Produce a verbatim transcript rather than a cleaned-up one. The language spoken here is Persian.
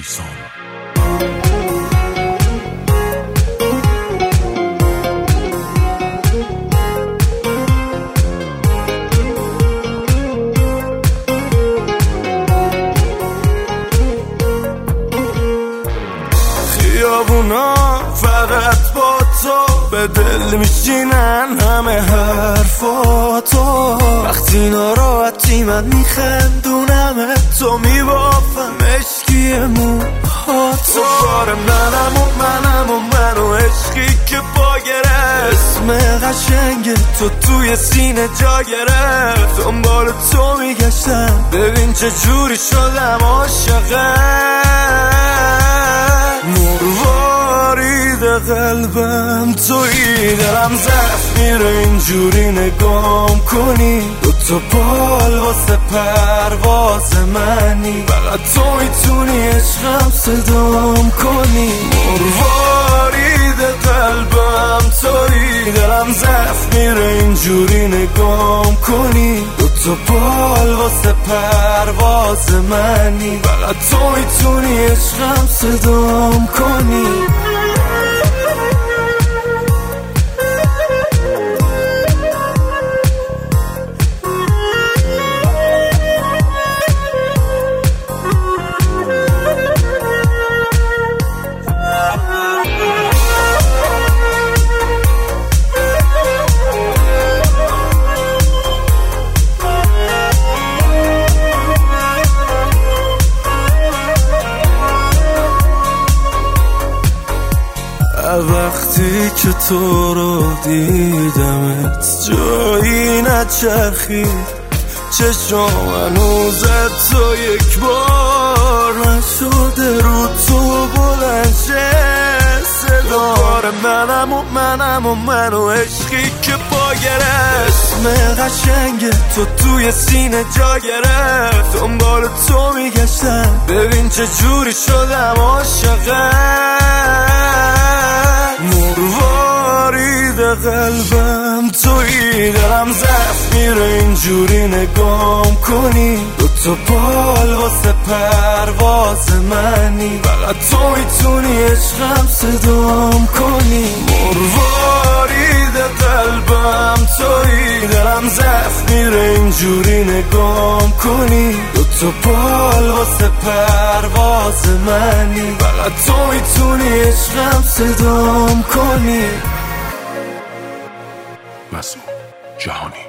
میسان. خیابونا فقط با تو به دل میشینن همه حرفاتو، وقتی ناراحتی من میخندونم تو میبافم مشکی موهاتو. بار منم و منم و منو عشقی که پا گرفت، اسم قشنگ تو توی سینه جا گرفت. دنبال تو میگشتم ببین چه جوری شدم عاشقت. مروارید قلبم تویی، دلم ضعف میره اینجوری نگام کنی. دوتا پال واسه پرواز منی، فقط تو میتونی عشقم صدام کنی. مروارید قلبم تویی، دلم ضعف میره اینجوری نگام کنی. دوتا پال واسه پرواز منی، فقط تو میتونی عشقم صدام کنی. وقتی که تو رو دیدمت جایی نچرخید، چشم هنوزت تو یک بار نشده رو تو بلند شه صدا. بار منم و منم و منو عشقی که پا گرفت، اسم قشنگ تو توی سینه جا گرفت. دنبال تو میگشتم ببین چه جوری شدم عاشقت. مروارید قلبم تویی، دلم ضعف میره اینجوری نگام کنی. دوتا پال واسه پرواز منی، فقط تو میتونی عشقم صدام کنی. مروارید قلبم تویی، دلم ضعف میره اینجوری نگام کنی. دوتا پال واسه پرواز منی، فقط تو میتونی عشقم صدام کنی. مسعود جهانی.